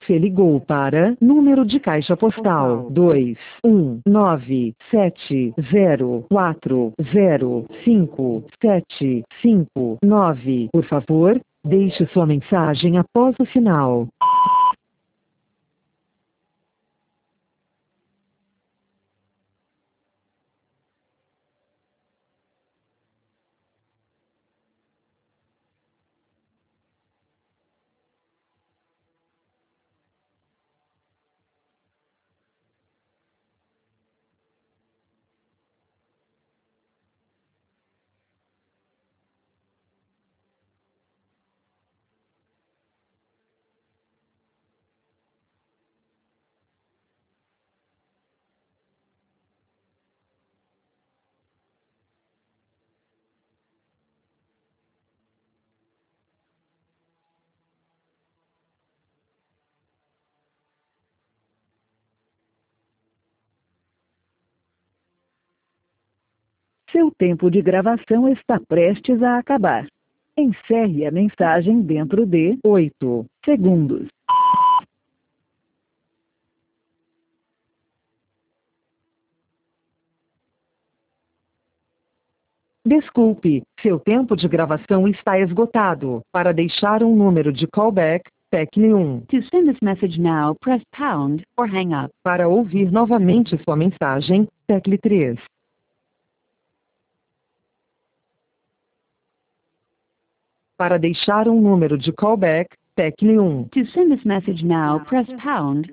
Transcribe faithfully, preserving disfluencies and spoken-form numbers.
Você ligou para número de caixa postal dois um nove sete zero quatro zero cinco sete cinco nove. Por favor, deixe sua mensagem após o sinal. Seu tempo de gravação está prestes a acabar. Encerre a mensagem dentro de oito segundos. Desculpe, seu tempo de gravação está esgotado. Para deixar um número de callback, tecle um. To send this message now, press pound or hang up. Para ouvir novamente sua mensagem, tecle três. Para deixar um número de callback, tecle um. To send this message now, press pound